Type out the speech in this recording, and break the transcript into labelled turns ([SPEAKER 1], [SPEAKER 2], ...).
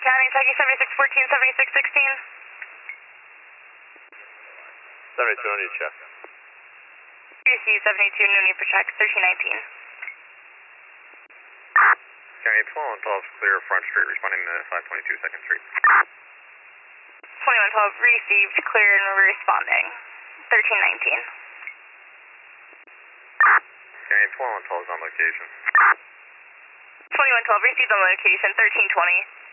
[SPEAKER 1] County, Kentucky 7614, 7616.
[SPEAKER 2] 72, no need to check.
[SPEAKER 1] Receive 72, no need for check, 1319.
[SPEAKER 2] County 12 clear Front Street, responding to 522 Second Street.
[SPEAKER 1] 2112, received, clear and responding, 1319.
[SPEAKER 2] County 12 is on location.
[SPEAKER 1] 2112, received on location, 1320.